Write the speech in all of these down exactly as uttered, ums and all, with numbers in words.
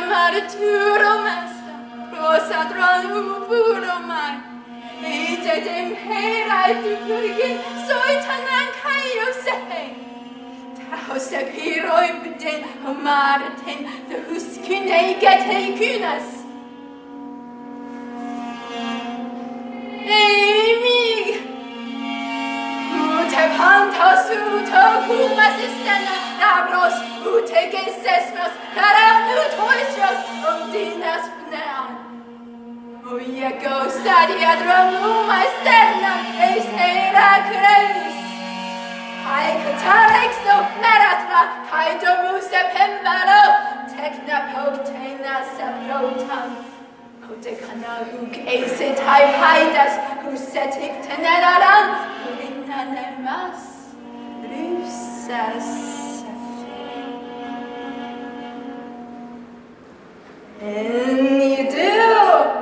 mare turo mesta, rosa dran ufuro mai. Ite dem herai tu kurgin, soitanan kayo sehe. Taos eb hiroi beden hamaraten, the huskine gete kunas. Amy, ute pantos uto kumas istena, labros ute gesesmos, karanu toisros, undinas pnean. Ujego stadia dramuma esterna, eis era creus. Hai catarexto meratra, kai domus epembaro, tecna potena seprotam. Otekana uk eisit hai paidas, husetic teneraran, urinanemas, rusas sefe. And you do.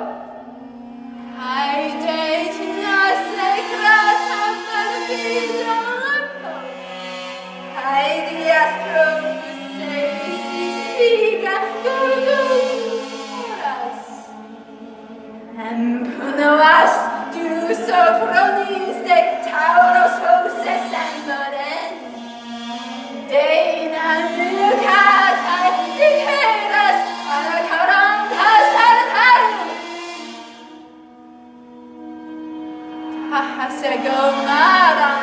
I date nase grata perfido lepo. I diastro fusesi siga gurguras. Empunoas du sophronis de tauros hoses emboren. Deina nucatai diceras anacaram casartarum. Hasego maran